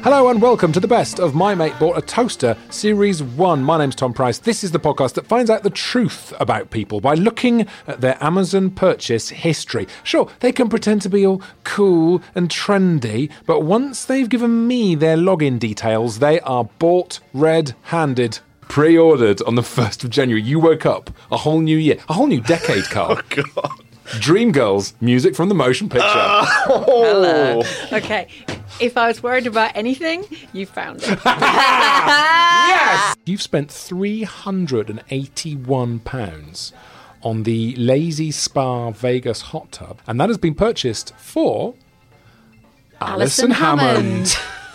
Hello and welcome to the best of My Mate Bought a Toaster, Series 1. My name's Tom Price. This is the podcast that finds out the truth about people by looking at their Amazon purchase history. Sure, they can pretend to be all cool and trendy, but once they've given me their login details, they are bought red-handed. Pre-ordered on the 1st of January. You woke up a whole new year, a whole new decade, Carl. Oh, God. Dreamgirls, music from the motion picture. Hello. Okay, if I was worried about anything, you found it. Yes! You've spent £381 on the Lazy Spa Vegas hot tub, and that has been purchased for Alison Hammond.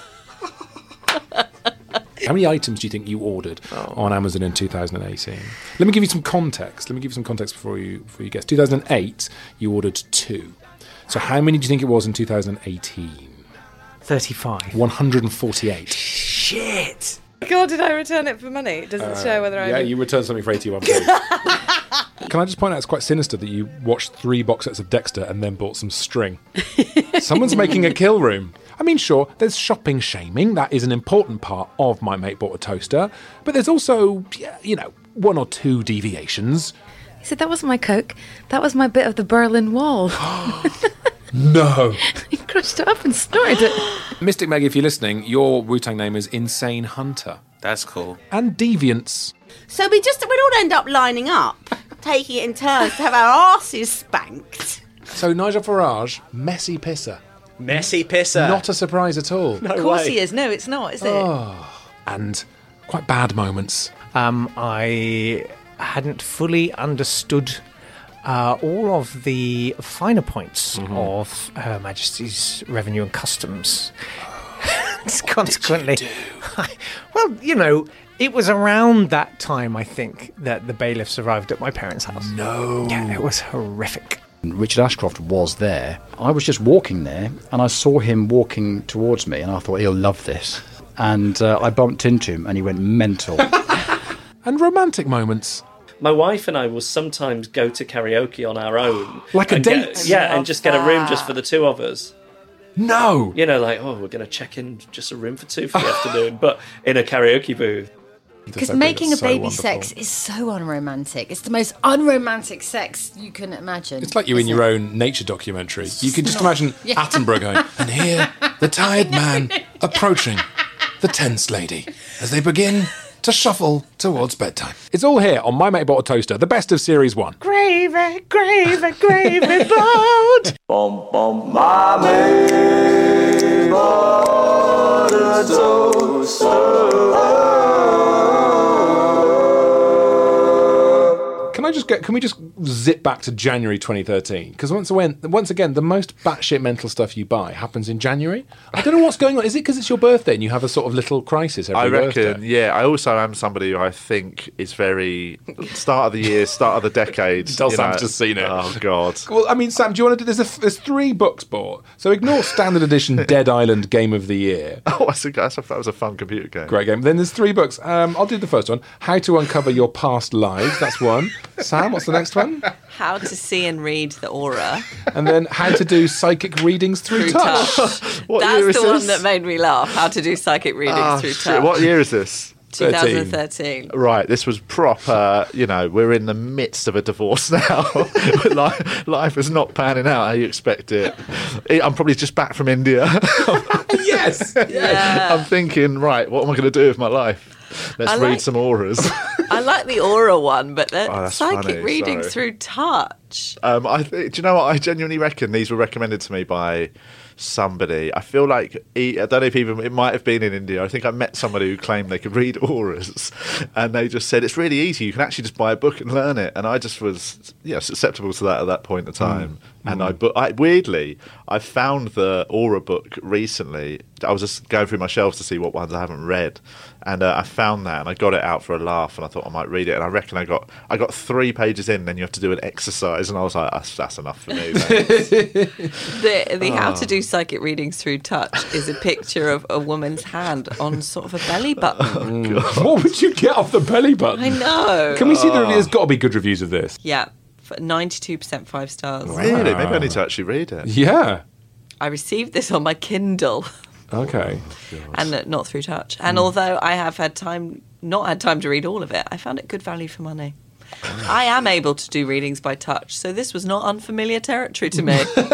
How many items do you think you ordered on Amazon in 2018? Let me give you some context. Before you guess. 2008, you ordered 2. So how many do you think it was in 2018? 35. 148. Shit! God, did I return it for money? It doesn't show whether I... Yeah, you returned something for 81p. Can I just point out it's quite sinister that you watched 3 box sets of Dexter and then bought some string? Someone's making a kill room. I mean, sure, there's shopping shaming. That is an important part of My Mate Bought a Toaster. But there's also, 1 or 2 deviations. He said, that wasn't my Coke. That was my bit of the Berlin Wall. No. He crushed it up and snorted it. Mystic Meg, if you're listening, your Wu-Tang name is Insane Hunter. That's cool. And Deviants. So we'd all end up lining up, taking it in turns to have our arses spanked. So Nigel Farage, messy pisser. Messy pisser. Not a surprise at all. No Of course way. he is. No, it's not, is it? And quite bad moments. I hadn't fully understood all of the finer points of Her Majesty's Revenue and Customs. Consequently, it was around that time, I think, that the bailiffs arrived at my parents' house. No. Yeah, it was horrific. Richard Ashcroft was there. I was just walking there and I saw him walking towards me and I thought, he'll love this. And I bumped into him and he went mental. And romantic moments. My wife and I will sometimes go to karaoke on our own. Like a date? And just get a room just for the 2 of us. No. We're going to check in just a room for 2 for the afternoon, but in a karaoke booth. Because making a baby sex is so unromantic. It's the most unromantic sex you can imagine. It's like you're in your own nature documentary. You can just imagine Attenborough going, and here, the tired man approaching the tense lady as they begin to shuffle towards bedtime. It's all here on My Mate Bought a Toaster, the best of Series 1. Gravy, gravy, gravy boat. My mate bought a toaster. Can we just zip back to January 2013? Because once again, the most batshit mental stuff you buy happens in January. I don't know what's going on. Is it because it's your birthday and you have a sort of little crisis every birthday? I reckon, yeah. I also am somebody who I think is very start of the year, start of the decade. Tell Sam's just seen it. Oh, God. Well, I mean, Sam, do you want to do... There's 3 books bought. So ignore standard edition Dead Island Game of the Year. Oh, that was a fun computer game. Great game. Then there's 3 books. I'll do the first one. How to Uncover Your Past Lives. That's one. Sam, what's the next one? How to see and read the aura. And then How to Do Psychic Readings Through Touch. That's the one that made me laugh. How to do psychic readings through touch. What year is this? 2013. Right, this was proper, we're in the midst of a divorce now. Life is not panning out how you expect it. I'm probably just back from India. Yes! Yeah. I'm thinking, right, what am I going to do with my life? Let's read some auras. I like the aura one, but the that's psychic funny, readings sorry. through touch. Do you know what? I genuinely reckon these were recommended to me by somebody. I feel like I don't know if even it might have been in India. I think I met somebody who claimed they could read auras, and they just said it's really easy. You can actually just buy a book and learn it. And I just was susceptible to that at that point in time. And I weirdly I found the aura book recently. I was just going through my shelves to see what ones I haven't read, and I found that and I got it out for a laugh, and I thought I might read it. And I reckon I got 3 pages in. Then you have to do an exercise, and I was like, that's enough for me. The how to do psychic readings through touch is a picture of a woman's hand on sort of a belly button. What would you get off the belly button? I know. Can we see the reviews? There's got to be good reviews of this. Yeah, 92% 5 stars. Really? Maybe I need to actually read it. Yeah. I received this on my Kindle. Okay. and not through touch. And although I have not had time to read all of it, I found it good value for money. I am able to do readings by touch, so this was not unfamiliar territory to me.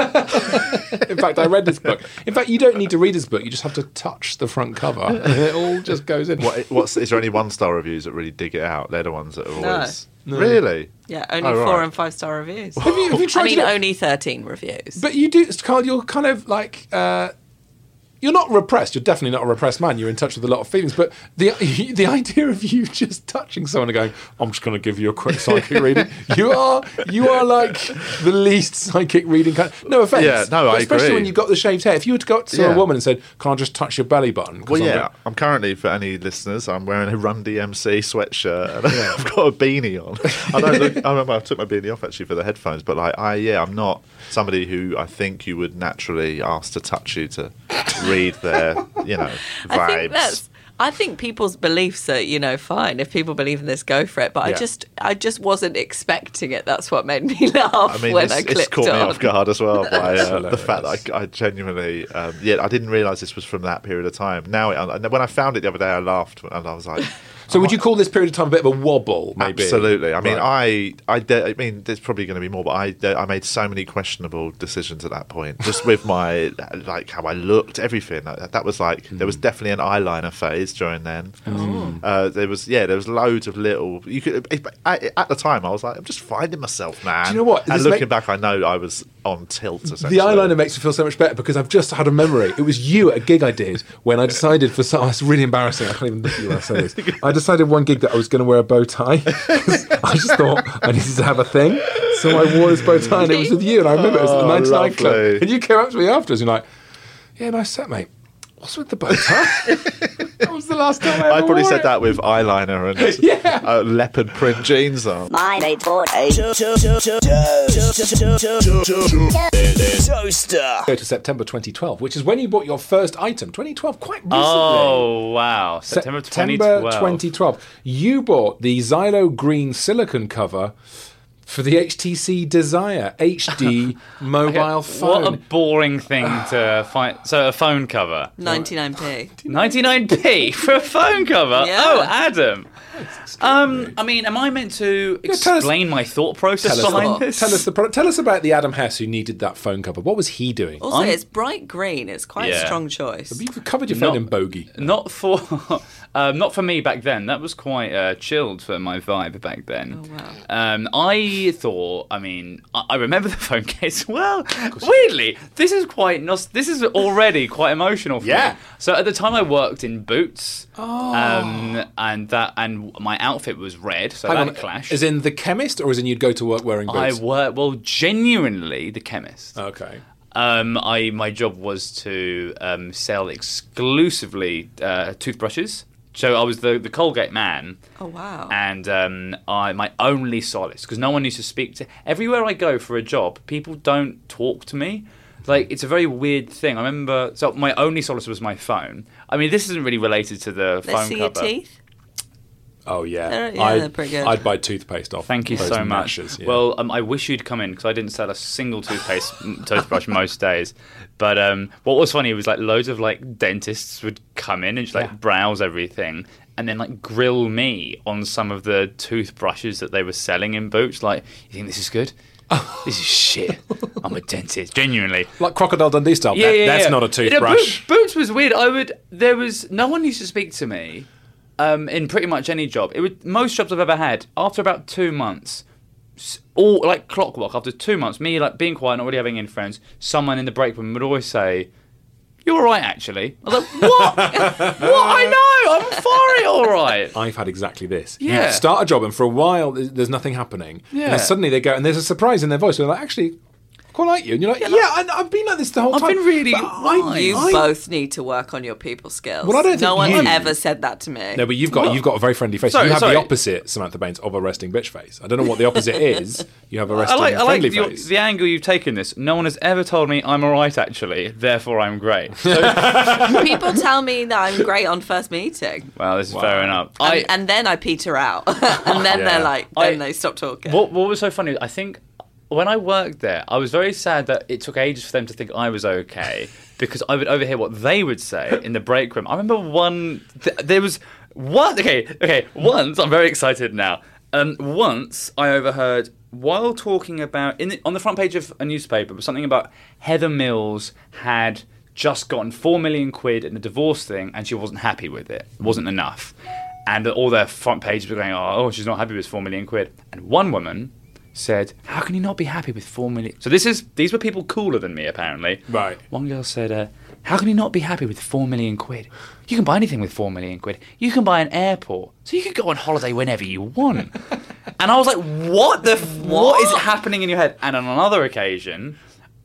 In fact, I read this book. In fact, you don't need to read this book. You just have to touch the front cover. And it all just goes in. Is there any 1-star reviews that really dig it out? They're the ones that are always... No. Really? Yeah, only 4 and 5-star reviews. Have you tried only 13 reviews. But you do, Carl, you're kind of like... you're not repressed. You're definitely not a repressed man. You're in touch with a lot of feelings. But the idea of you just touching someone and going, I'm just going to give you a quick psychic reading. You are like the least psychic reading kind. No offense. Yeah, no, I agree. Especially when you've got the shaved hair. If you were to go up to a woman and said, "Can I just touch your belly button?" Well, yeah. I'm currently, for any listeners, I'm wearing a Run DMC sweatshirt and I've got a beanie on. I remember I took my beanie off actually for the headphones. But I'm not somebody who I think you would naturally ask to touch you to read their, vibes. I think people's beliefs are, fine. If people believe in this, go for it. But I just wasn't expecting it. That's what made me laugh when I clicked on. It's caught me off guard as well by the fact that I genuinely, I didn't realise this was from that period of time. Now, when I found it the other day, I laughed and I was like... So would you call this period of time a bit of a wobble, maybe? Absolutely. I mean, there's probably going to be more, but I made so many questionable decisions at that point, just with my, how I looked, everything. That was there was definitely an eyeliner phase during then. There was loads of little, at the time I was like, I'm just finding myself, man. Do you know what? And looking back, I know I was on tilt, essentially. The eyeliner makes me feel so much better because I've just had a memory. It was you at a gig I did when I decided it's really embarrassing. I can't even look at you when I say this. I decided one gig that I was going to wear a bow tie. I just thought I needed to have a thing. So I wore this bow tie and it was with you. And I remember it was at the 99 Club. And you came up to me afterwards and you're like, yeah, nice set, mate. What's with the bow tie? That was the last time I probably said that with eyeliner and leopard print jeans on. My mate bought a toaster. Go to September 2012, which is when you bought your first item. 2012, quite recently. Oh, wow. September 2012. You bought the Xylo green silicone cover for the HTC Desire HD mobile phone. What a boring thing to find. So a phone cover. 99p. 99p for a phone cover? Yeah. Oh, Adam. I mean, am I meant to explain my thought process behind this? Tell us about the Adam Hess who needed that phone cover. What was he doing? Also, it's bright green. It's quite a strong choice. You've covered your phone in bogey. Not for me back then. That was quite chilled for my vibe back then. Oh, wow. I remember the phone case. Well, weirdly, this is already quite emotional for me. So at the time I worked in Boots. And my outfit was red, so that clashed. As in the chemist, or as in you'd go to work wearing boots? Genuinely the chemist. Okay. My job was to sell exclusively toothbrushes. So I was the Colgate man. Oh, wow. And my only solace, because no one used to speak to... Everywhere I go for a job, people don't talk to me. It's a very weird thing. I remember... So my only solace was my phone. I mean, this isn't really related to the phone cover. Let's see your teeth. Oh, yeah. They're pretty good. I'd buy toothpaste off. Thank you so much. Yeah. Well, I wish you'd come in, because I didn't sell a single toothbrush most days. But what was funny was loads of dentists would come in and just browse everything and then grill me on some of the toothbrushes that they were selling in Boots. You think this is good? This is shit. I'm a dentist, genuinely. Like Crocodile Dundee style. That's not a toothbrush. Boots was weird. No one used to speak to me in pretty much any job. Most jobs I've ever had. After about 2 months, all like clockwork. After 2 months, me being quiet, not really having any friends. Someone in the break room would always say, "You're all right, actually." I was like, "What? What? I know. I'm fine. All right." I've had exactly this. Yeah. You start a job and for a while there's nothing happening. Yeah. And then suddenly they go and there's a surprise in their voice. They're like, "Actually, I quite like you." And you're like, I've been like this the whole time. I've been really... You both need to work on your people skills. Well, I don't think no one ever said that to me. No, but you've got a very friendly face. You have the opposite, Samantha Baines, of a resting bitch face. I don't know what the opposite is. You have a resting friendly face. The angle you've taken this. No one has ever told me I'm all right, actually. Therefore, I'm great. So, people tell me that I'm great on first meeting. Well, this is fair enough. And then I peter out. And then they're like, they stop talking. What was so funny, I think... When I worked there, I was very sad that it took ages for them to think I was okay. because I would overhear what they would say in the break room. I remember there was one. Okay. Once, I'm very excited now. Once I overheard while talking about on the front page of a newspaper was something about Heather Mills had just gotten 4 million quid in the divorce thing, and she wasn't happy with it. It wasn't enough, and all their front pages were going, "Oh, she's not happy with 4 million quid." And one woman said, "How can you not be happy with 4 million?" So these were people cooler than me, apparently. Right. One girl said, "How can you not be happy with 4 million quid? You can buy anything with 4 million quid. You can buy an airport, so you can go on holiday whenever you want." And I was like, "What is happening in your head?" And on another occasion,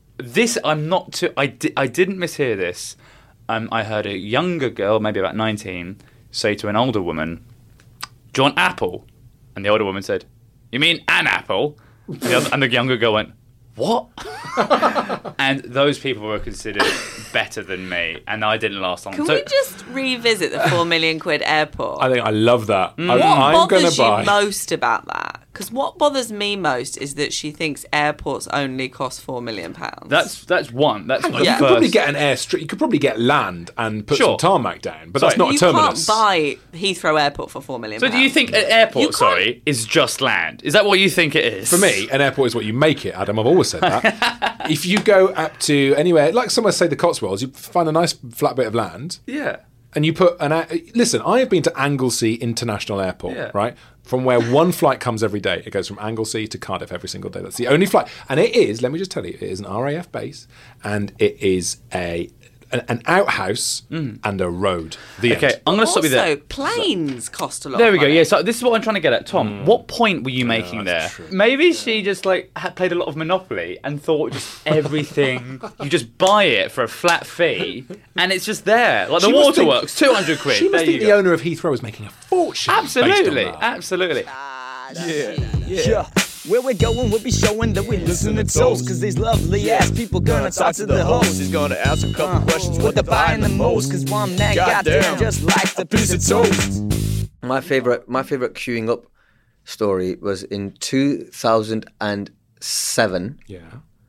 I didn't mishear this. I heard a younger girl, maybe about 19, say to an older woman, "Do you want apple?" And the older woman said, "You mean an apple?" And the younger girl went, "What?" And those people were considered better than me, and I didn't last long. Can we just revisit the 4 million quid airport? I think I love that. What bothers you most about that? Because what bothers me most is that she thinks airports only cost £4 million. That's one. That's Hang on, you could probably get an airstrip. You could probably get land and put some tarmac down, but that's not a terminus. You can't buy Heathrow Airport for £4 million. So do you think an airport, is just land? Is that what you think it is? For me, an airport is what you make it, Adam. I've always said that. If you go up to anywhere, like somewhere, say the Cotswolds, you find a nice flat bit of land. Yeah. And you put listen, I have been to Anglesey International Airport, right? From where one flight comes every day. It goes from Anglesey to Cardiff every single day. That's the only flight. And it is, let me just tell you, it is an RAF base, and it is an outhouse and a road. The end. I'm going to stop you there. Also, planes cost a lot. There we of go. money. Yeah, so this is what I'm trying to get at, Tom. What point were you making there? true. Maybe she just had played a lot of Monopoly and thought just everything. You just buy it for a flat fee, and it's just there, like the waterworks, 200 quid. She must think the owner of Heathrow is making a fortune. Absolutely, based on that. absolutely. Yeah. Where we're going, we'll be showing that we listen to toast. Cause these lovely ass people gonna talk to the host. He's gonna ask a couple questions, what they're buying the most. Cause one man goddamn just likes a piece of toast. My favourite queuing up story was in 2007. Yeah.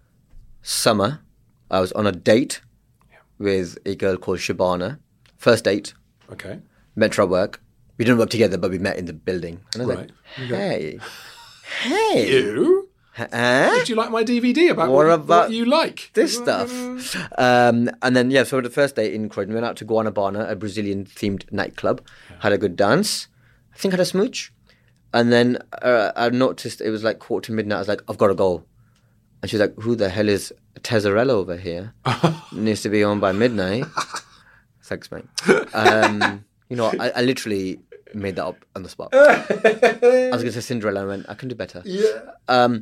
Summer. I was on a date with a girl called Shabana. First date. Okay. Met her at work. We didn't work together, but we met in the building. And I was Right. like, hey. You? Did you like my DVD about what you like? This stuff? And then, so the first date in Croydon, we went out to Guanabana, a Brazilian-themed nightclub. Had a good dance. I think had a smooch. And then I noticed it was like 1:45. I was like, I've got to go. And she's like, who the hell is Tezzarella over here? Needs to be on by midnight. Thanks, mate. I literally made that up on the spot. I was going to say Cinderella and I went, I can do better. Yeah.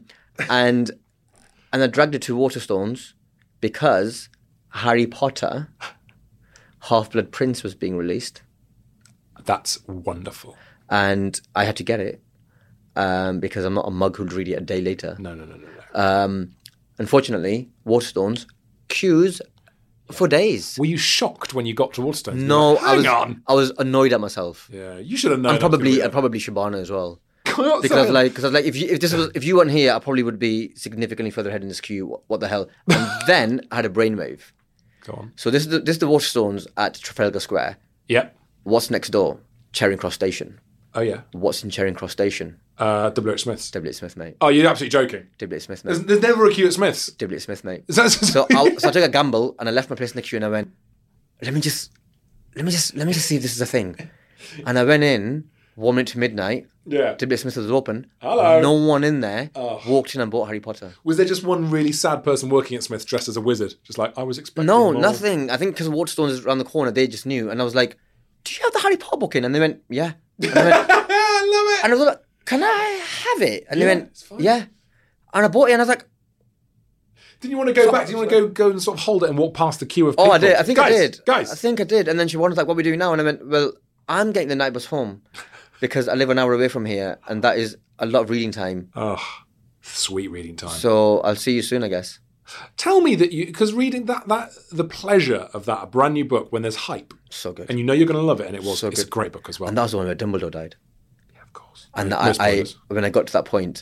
And I dragged her to Waterstones because Harry Potter Half-Blood Prince was being released. That's wonderful. And I had to get it because I'm not a mug who'd read it a day later. No. Unfortunately, Waterstones queues for days. Were you shocked when you got to Waterstones? No, I was annoyed at myself. Yeah, you should have known. And probably Shabana as well. Because I was like, if you weren't here, I probably would be significantly further ahead in this queue. What the hell? And then I had a brainwave. Go on. So this is the Waterstones at Trafalgar Square. Yep. What's next door? Charing Cross Station. Oh yeah. What's in Charing Cross Station? W.H. Smith's. W.H. Smith, mate. Oh, you're absolutely joking. W.H. Smith, mate. There's never a queue at Smith's. W.H. Smith, mate. So I took a gamble and I left my place in the queue and I went, let me just see if this is a thing. And I went in 1 minute to midnight. Yeah. W.H. Smith was open. Hello. No one in there. Walked in and bought Harry Potter. Was there just one really sad person working at Smith's dressed as a wizard? Just like, I was expecting No, more. nothing. I think because Waterstones is around the corner, they just knew. And I was like, do you have the Harry Potter book in? And they went, yeah. And I went, I love it. And I was like, can I have it? And they went, yeah. And I bought it and I was like... Didn't you want to go back? Did you want to go and sort of hold it and walk past the queue of people? Oh, I did. I think I did. Guys. I think I did. And then she wanted like, what are we doing now? And I went, well, I'm getting the night bus home because I live an hour away from here and that is a lot of reading time. Oh, sweet reading time. So I'll see you soon, I guess. Tell me that because reading that the pleasure of that, a brand new book when there's hype. So good. And you know you're going to love it, and it's So a good. great book as well. And that was the one where Dumbledore died. Yeah, of course. And No I spoilers. when I got to that point,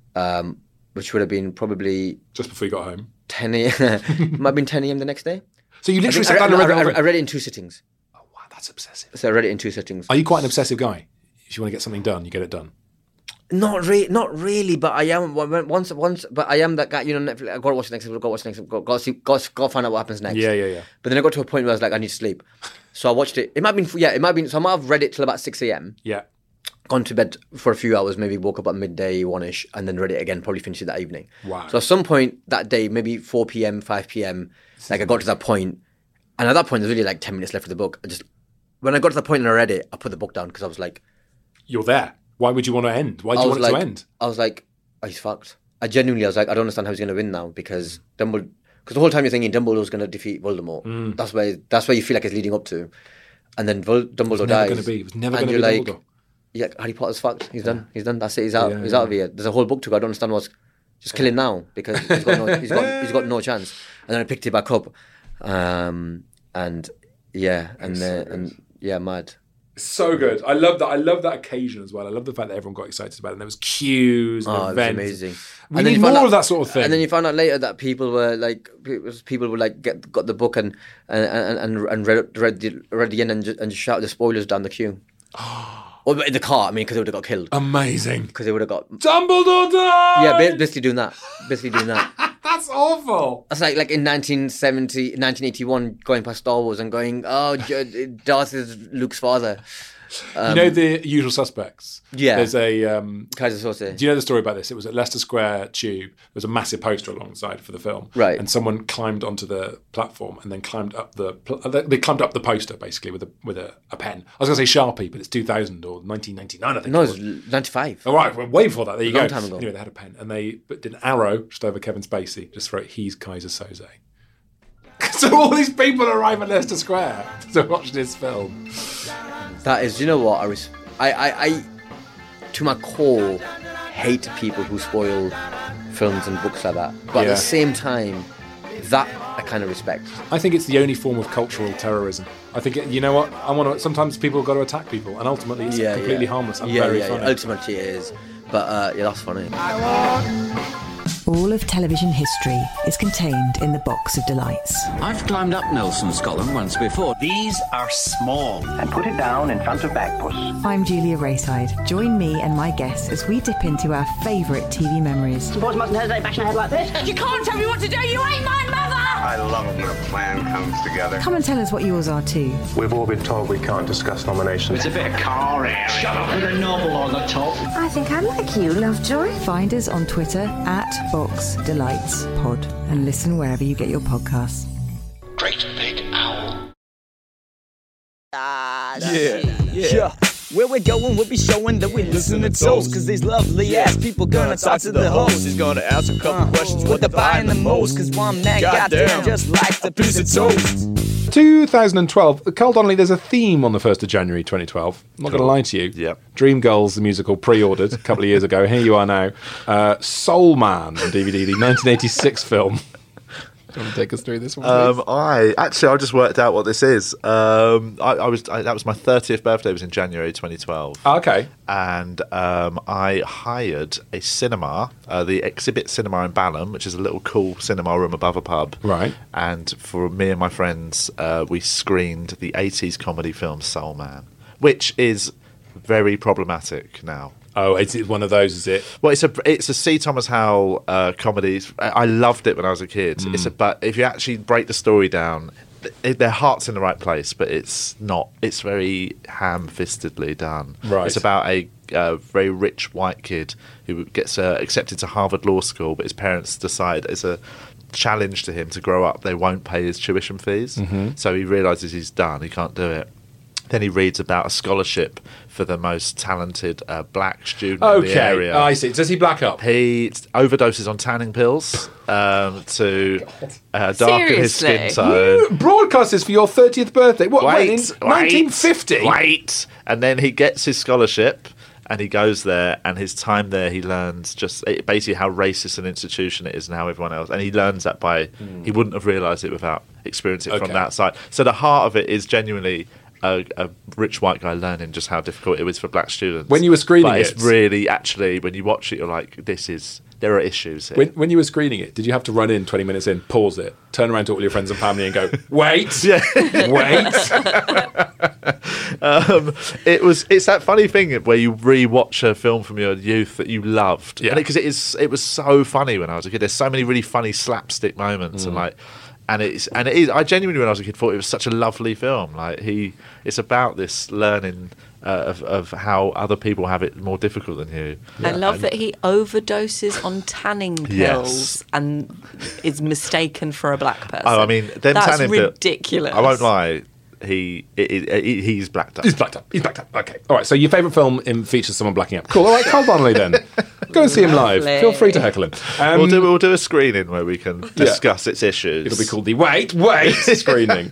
which would have been probably Just before you got home. 10 a.m. might have been 10 a.m. the next day. So you literally I sat down and read the whole I read it in 2 sittings. Oh, wow, that's obsessive. So I read it in 2 sittings. Are you quite an obsessive guy? If you want to get something done, you get it done. Not really, but I am once. But I am that guy. You know, Netflix, I got to watch the next episode. Got to watch the next episode. Got to find out what happens next. Yeah. But then I got to a point where I was like, I need to sleep. So I watched it. It might have been. So I might have read it till about 6 a.m. Yeah. Gone to bed for a few hours, maybe woke up at midday, 1ish, and then read it again. Probably finished it that evening. Wow. So at some point that day, maybe 4 p.m., 5 p.m. Like I got to that point, and at that point there's really like 10 minutes left of the book. When I got to the point and I read it, I put the book down because I was like, "You're there. Why would you want to end? Why do you want it to end?" I was like, "Oh, he's fucked." I was like, I don't understand how he's going to win now because Dumbledore. Because the whole time you're thinking Dumbledore's going to defeat Voldemort. That's where you feel like it's leading up to, and then Dumbledore dies. It was never going to be Dumbledore. Yeah, Harry Potter's fucked. He's done. He's done. That's it. He's out. He's out of here. There's a whole book to go. I don't understand what's. Just kill him now because he's got no chance. And then I picked it back up, mad. So good. I love that. I love that occasion as well. I love the fact that everyone got excited about it. And there was queues and events. It was amazing. We need more of that sort of thing. And then you found out later that people were like got the book and read the end and just shouted the spoilers down the queue. Or in the car, I mean, because they would have got killed. Amazing. Because they would have got... Dumbledore died! Yeah, basically doing that. That's awful. That's like in 1981, going past Star Wars and going, oh, Darth is Luke's father. You know The Usual Suspects? Yeah. There's a... Kaiser Soze. Do you know the story about this? It was at Leicester Square Tube. There was a massive poster alongside for the film. Right. And someone climbed onto the platform and then climbed up they climbed up the poster, basically, with a pen. I was going to say Sharpie, but it's 2000 or 1999, I think. No, it was 95. All right, well, way before that. There you go. Long time ago. Anyway, they had a pen. And they did an arrow just over Kevin Spacey, just wrote, "He's Kaiser Soze." So all these people arrive at Leicester Square to watch this film. That is, you know what? I to my core, hate people who spoil films and books like that. But at the same time, that I kind of respect. I think it's the only form of cultural terrorism. I think, you know what? Sometimes people have got to attack people, and ultimately it's completely harmless and very funny. Ultimately it is. But that's funny. All of television history is contained in the Box of Delights. I've climbed up Nelson's column once before. These are small. And put it down in front of Bagpuss. I'm Julia Rayside. Join me and my guests as we dip into our favourite TV memories. Boys mustn't hesitate bashing a head like this. You can't tell me what to do, you ain't my mother! I love it when a plan comes together. Come and tell us what yours are too. We've all been told we can't discuss nominations. It's a bit of car area. Shut up with a novel on the top. I think I like you, Lovejoy. Find us on Twitter @BoxDelightsPod and listen wherever you get your podcasts. Great Big Owl. Yeah. Where we're going, we'll be showing that we listen to toast. Cause these lovely ass people gonna talk to the host. He's gonna ask a couple questions, what they're buying the most. Cause one man goddamn just likes a piece of toast. 2012. Carl Donnelly, there's a theme on the 1st of January 2012. I'm not going to lie to you. Yeah. Dreamgirls, the musical, pre-ordered a couple of years ago. Here you are now. Soul Man on DVD, the 1986 film. Do you want to take us through this one, please? I just worked out what this is. That was my 30th birthday. It was in January 2012. Oh, okay. And I hired a cinema, the Exhibit Cinema in Balham, which is a little cool cinema room above a pub. Right. And for me and my friends, we screened the 80s comedy film Soul Man, which is very problematic now. Oh, it's one of those, is it? Well, it's a C. Thomas Howell comedy. I loved it when I was a kid. But if you actually break the story down, their heart's in the right place, but it's not. It's very ham-fistedly done. Right. It's about a very rich white kid who gets accepted to Harvard Law School, but his parents decide as a challenge to him to grow up, they won't pay his tuition fees. Mm-hmm. So he realises he's done. He can't do it. Then he reads about a scholarship for the most talented black student in the area. I see. Does he black up? He overdoses on tanning pills to darken his skin tone. You broadcast this for your 30th birthday. What? Wait, in 1950? Wait. And then he gets his scholarship and he goes there, and his time there he learns basically how racist an institution it is and how everyone else. And he learns that he wouldn't have realised it without experiencing it from that side. So the heart of it is genuinely a rich white guy learning just how difficult it is for black students. When you were screening it's really, actually, when you watch it, you're like, this is there are issues here. When you were screening it, did you have to run in 20 minutes in, pause it, turn around to all your friends and family and go, wait, wait? It's that funny thing where you re-watch a film from your youth that you loved, because it was so funny when I was a kid. There's so many really funny slapstick moments, and it is. I genuinely, when I was a kid, thought it was such a lovely film. Like it's about this learning of how other people have it more difficult than you. I love that he overdoses on tanning pills and is mistaken for a black person. Oh, I mean, them that's tanning pills. Ridiculous. I won't lie. He's blacked up. He's blacked up. Okay. All right. So your favourite film features someone blacking up. Cool. All right, Carl Donnelly then. Go and see him live. Feel free to heckle him. We'll do a screening where we can discuss its issues. It'll be called the Wait screening.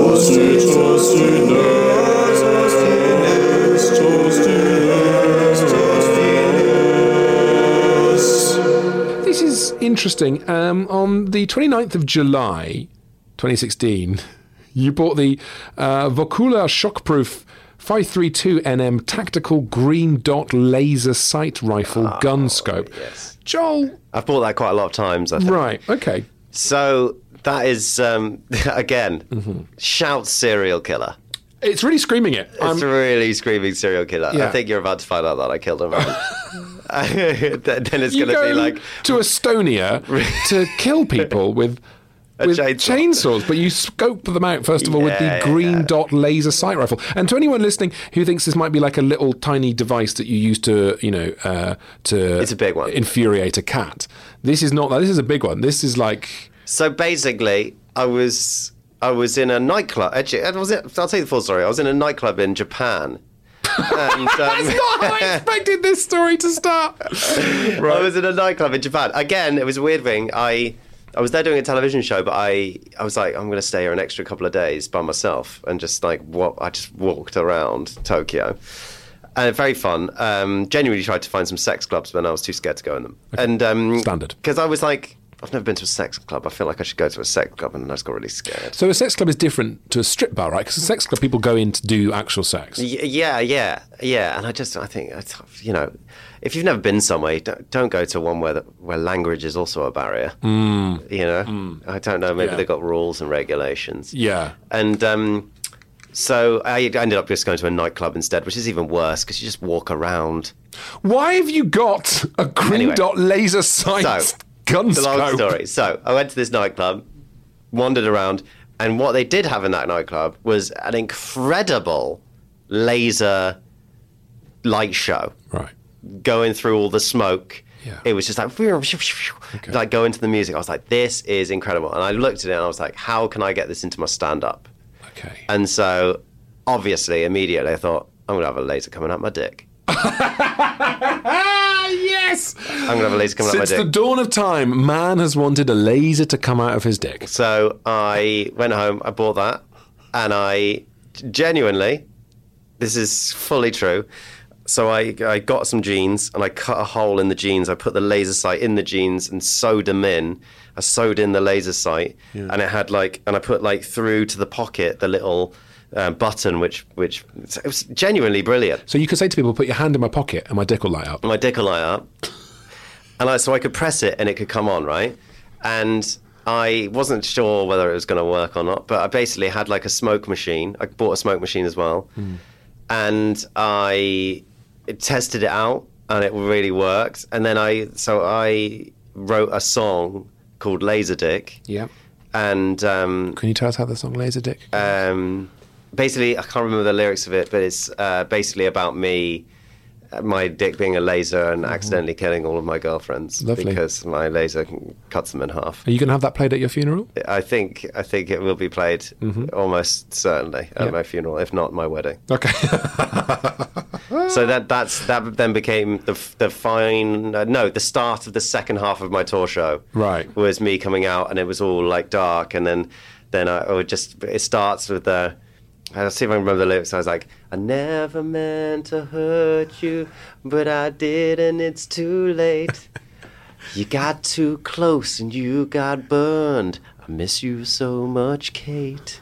This is interesting. On the 29th of July, 2016, you bought the Vokula Shockproof 532 NM Tactical Green Dot Laser Sight Rifle Gun Scope. Yes. Joel, I've bought that quite a lot of times, I think. Right, okay. So that is, again, shout serial killer. It's really screaming it. It's really screaming serial killer. Yeah. I think you're about to find out that I killed him. Then it's going to be like... to Estonia to kill people with chainsaws, but you scope them out first of all with the Green Dot Laser Sight Rifle. And to anyone listening who thinks this might be like a little tiny device that you use to, it's a big one, infuriate a cat. This is not that. This is a big one. This is like. So basically, I was in a nightclub. Actually, I'll tell you the full story. I was in a nightclub in Japan. And, that's not how I expected this story to start. Right. I was in a nightclub in Japan. Again, it was a weird thing. I was there doing a television show, but I was like, I'm going to stay here an extra couple of days by myself and just I just walked around Tokyo. And very fun. Genuinely tried to find some sex clubs, but I was too scared to go in them. Okay. And standard. Because I was like, I've never been to a sex club. I feel like I should go to a sex club, and I just got really scared. So a sex club is different to a strip bar, right? Because a sex club, people go in to do actual sex. Yeah. And I think, if you've never been somewhere, don't go to one where language is also a barrier. I don't know. Maybe they've got rules and regulations. Yeah. And so I ended up just going to a nightclub instead, which is even worse because you just walk around. Why have you got a Green Dot Laser Sight gun scope? The long story. So I went to this nightclub, wandered around, and what they did have in that nightclub was an incredible laser light show. Right. Going through all the smoke. Yeah. It was just like, like going to the music. I was like, this is incredible. And I looked at it and I was like, how can I get this into my stand-up? Okay. And so, obviously, immediately I thought, I'm going to have a laser coming out my dick. Yes! I'm going to have a laser coming out my dick. Since the dawn of time, man has wanted a laser to come out of his dick. So I went home, I bought that, and I genuinely, this is fully true, so I got some jeans, and I cut a hole in the jeans. I put the laser sight in the jeans and sewed them in. I sewed in the laser sight, and it had and I put through to the pocket the little button, which it was genuinely brilliant. So you could say to people, put your hand in my pocket and my dick will light up. My dick will light up. And so I could press it and it could come on, right? And I wasn't sure whether it was going to work or not, but I basically had a smoke machine. I bought a smoke machine as well. And I tested it out and it really worked. And then I wrote a song called Laser Dick. Yeah. And can you tell us how the song Laser Dick? Basically, I can't remember the lyrics of it, but it's basically about me, my dick being a laser and accidentally killing all of my girlfriends. Lovely. Because my laser cuts them in half. Are you going to have that played at your funeral? I think it will be played almost certainly at my funeral, if not my wedding. Okay. So that then became the start of the second half of my tour show. Right. Was me coming out and it was all dark, and then it starts with I'll see if I can remember the lyrics. I was like, I never meant to hurt you, but I did, and it's too late. You got too close and you got burned. I miss you so much, Kate.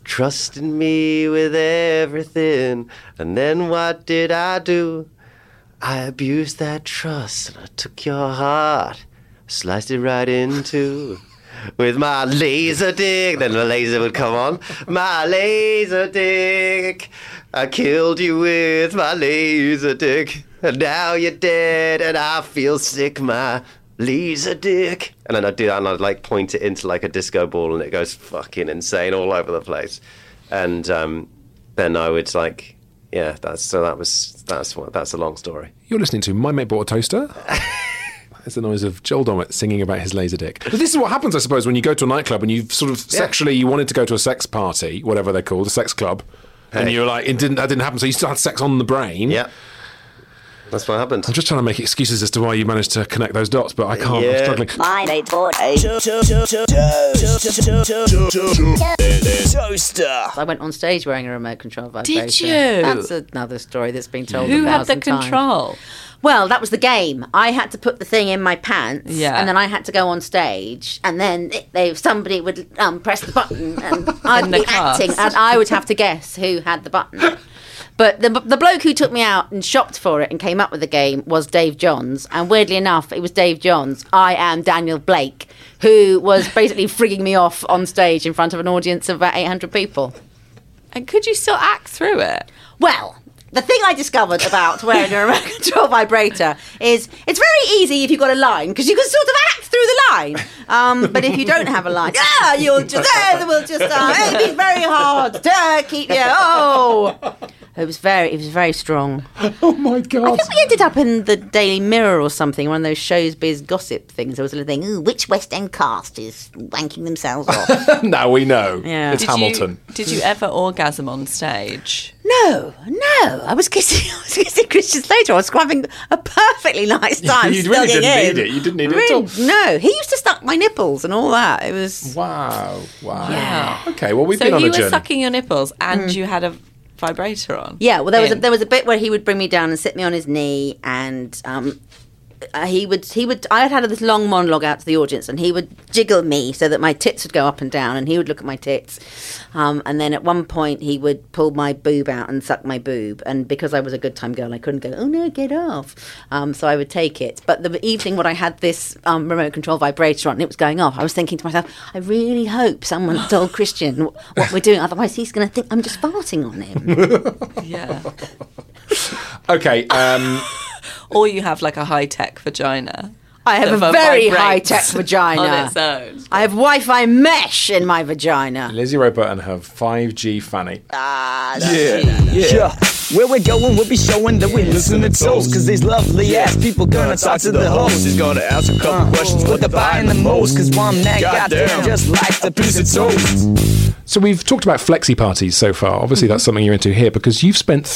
Trusted me with everything, and then what did I do? I abused that trust and I took your heart, sliced it right in two. With my laser dick, then the laser would come on. My laser dick, I killed you with my laser dick. And now you're dead and I feel sick, my laser dick. And then I'd do that and I'd like point it into like a disco ball and it goes fucking insane all over the place. And then I would like, yeah, that's a long story. You're listening to My Mate Bought a Toaster. It's the noise of Joel Dommett singing about his laser dick. But this is what happens, I suppose, when you go to a nightclub and you've sort of sexually, you wanted to go to a sex party, whatever they're called, a sex club, and you're like, that didn't happen, so you still had sex on the brain. Yeah. That's what happened. I'm just trying to make excuses as to why you managed to connect those dots, but I can't. I'm struggling. My mate bought a toaster. I went on stage wearing a remote control vibrator. Did you? That's another story that's been told. Who had the 1,000 times. control? Well, that was the game. I had to put the thing in my pants, and then I had to go on stage, and then somebody would press the button, and I'd be acting, and I would have to guess who had the button. But the bloke who took me out and shopped for it and came up with the game was Dave Johns. And weirdly enough, it was Dave Johns. I am Daniel Blake, who was basically frigging me off on stage in front of an audience of about 800 people. And could you still act through it? Well, the thing I discovered about wearing a remote control vibrator is it's very easy if you've got a line, because you can sort of act through the line. But if you don't have a line, we'll just it'd be very hard to keep you. It was very strong. Oh my God. I think we ended up in the Daily Mirror or something, one of those showbiz gossip things. There was a little thing, which West End cast is wanking themselves off? Now we know. Yeah. It's Hamilton. Did you ever orgasm on stage? No. I was kissing Christian Slater. I was having a perfectly nice time. You really didn't need it. You didn't need it at all. No, he used to suck my nipples and all that. It was... Wow. Yeah. Okay, well, we've been on a journey. So you were sucking your nipples and you had a vibrator on? Yeah, well, there was a bit where he would bring me down and sit me on his knee, and he would. I had this long monologue out to the audience, and he would jiggle me so that my tits would go up and down, and he would look at my tits, and then at one point he would pull my boob out and suck my boob, and because I was a good time girl, I couldn't go, oh no, get off. So I would take it. But the evening when I had this remote control vibrator on and it was going off, I was thinking to myself, I really hope someone told Christian what we're doing, otherwise he's going to think I'm just farting on him. Yeah. Okay. Or you have like a high-tech vagina. I have a very high-tech vagina. On its own. I have Wi-Fi mesh in my vagina. Lizzie Roper and her 5G fanny. Yeah. Where we're going, we'll be showing that we listen to toast. Cause these lovely ass people gonna talk to the host. He's gonna ask a couple questions, what they're buying the most. Cause one man goddamn just likes a piece of toast. So we've talked about flexi parties so far. Obviously that's something you're into here, because you've spent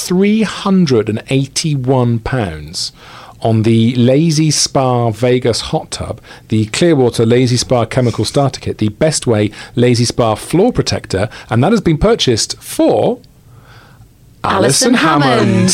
£381 on the Lazy Spa Vegas hot tub, the Clearwater Lazy Spa chemical starter kit, the Best Way Lazy Spa floor protector, and that has been purchased for Alison Hammond.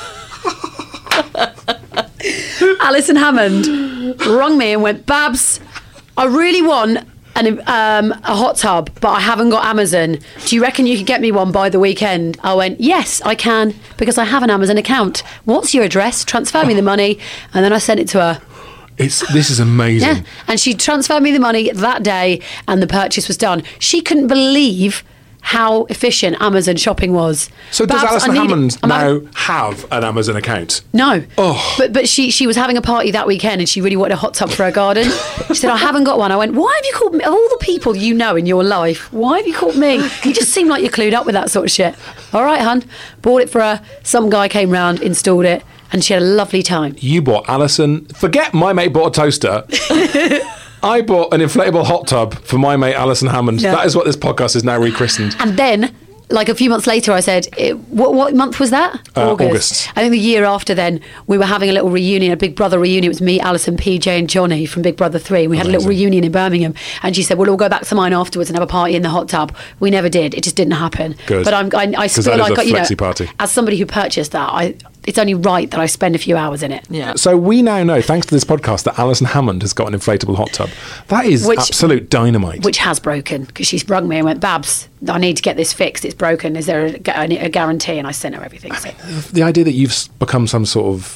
Alison Hammond rung me and went, Babs, I really want a hot tub, but I haven't got Amazon. Do you reckon you could get me one by the weekend? I went, yes, I can, because I have an Amazon account. What's your address? Transfer me the money. And then I sent it to her. This is amazing. Yeah, and she transferred me the money that day, and the purchase was done. She couldn't believe how efficient Amazon shopping was. So does Alison Hammond now have an Amazon account? No. Oh. But she was having a party that weekend and she really wanted a hot tub for her garden. She said, I haven't got one. I went, why have you called me? Of all the people you know in your life, why have you called me? You just seem like you're clued up with that sort of shit. All right, hun. Bought it for her. Some guy came round, installed it, and she had a lovely time. You bought Alison... Forget My Mate Bought a Toaster. I bought an inflatable hot tub for my mate Alison Hammond. Yeah. That is what this podcast is now rechristened. And then, like a few months later, I said, what month was that? August. I think the year after then, we were having a little reunion, a Big Brother reunion. It was me, Alison, PJ and Johnny from Big Brother 3. We had a little reunion in Birmingham. And she said, well, we'll go back to mine afterwards and have a party in the hot tub. We never did. It just didn't happen. Good. But I feel like, flexi party. As somebody who purchased that, it's only right that I spend a few hours in it. Yeah. So we now know, thanks to this podcast, that Alison Hammond has got an inflatable hot tub. That is absolute dynamite. Which has broken, because she's rung me and went, Babs, I need to get this fixed. It's broken. Is there a guarantee? And I sent her everything. The idea that you've become some sort of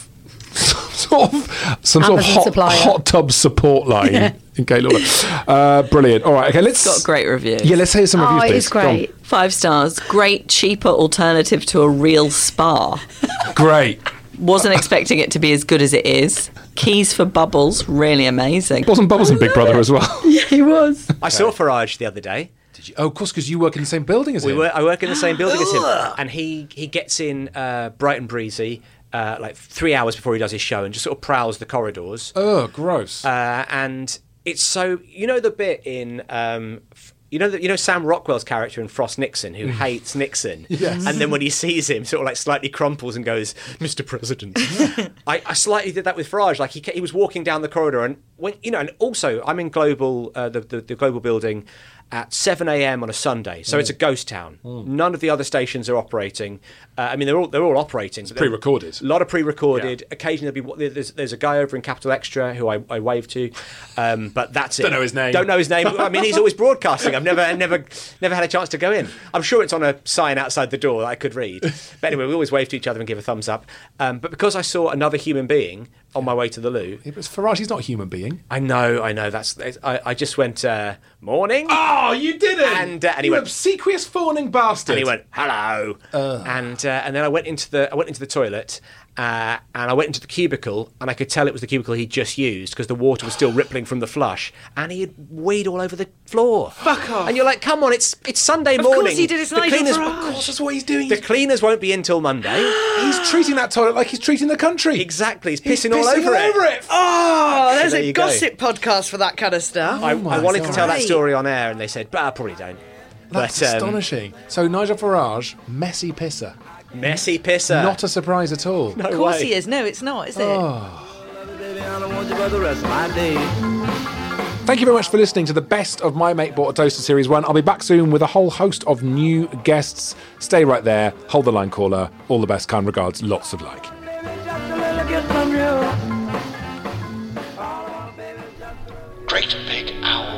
some sort of hot tub support line. Okay, brilliant. All right, okay, let's. It's got a great review. Yeah, let's hear some reviews, please. It is great. 5 stars. Great, cheaper alternative to a real spa. Great. Wasn't expecting it to be as good as it is. Keys for Bubbles, really amazing. Wasn't Bubbles in Big Brother as well? Yeah, he was. I saw Farage the other day. Did you? Oh, of course, because you work in the same building as him. I work in the same building as him. And he gets in bright and breezy, like 3 hours before he does his show, and just sort of prowls the corridors. Oh, gross. And it's so... You know the bit in... You know Sam Rockwell's character in Frost Nixon, who hates Nixon, yes. And then when he sees him, sort of like slightly crumples and goes, "Mr. President." I slightly did that with Farage. Like he was walking down the corridor, and when and also I'm in Global, the Global building, at 7 a.m. on a Sunday, so it's a ghost town. None of the other stations are operating. I mean, they're all operating. It's pre-recorded. A lot of pre-recorded. Yeah. Occasionally, there's a guy over in Capital Extra who I wave to, but that's it. Don't know his name. Don't know his name. I mean, he's always broadcasting. I've never had a chance to go in. I'm sure it's on a sign outside the door that I could read. But anyway, we always wave to each other and give a thumbs up. But because I saw another human being on my way to the loo, it was Farage. He's not a human being. I know. I just went morning. Oh, you didn't. And he went, obsequious fawning bastard. And he went, hello. And then I went into the toilet. And I went into the cubicle, and I could tell it was the cubicle he'd just used because the water was still rippling from the flush, and he had weed all over the floor. Fuck off! And you're like, come on, it's Sunday morning. Of course he did. It's Nigel Farage. Of course, that's what he's doing. The cleaners won't be in till Monday. He's treating that toilet like he's treating the country. Exactly. He's pissing all over it. Oh, there's So a gossip podcast for that kind of stuff. I wanted to tell that story on air, and they said, probably don't. That's astonishing. So Nigel Farage, messy pisser. Messy pisser. Not a surprise at all. No Of course way. he is. No, it's not, is it? Thank you very much for listening to the Best of My Mate Bought a Toaster Series 1. I'll be back soon with a whole host of new guests. Stay right there. Hold the line, caller. All the best. Kind regards. Lots of like. Great Big Owl.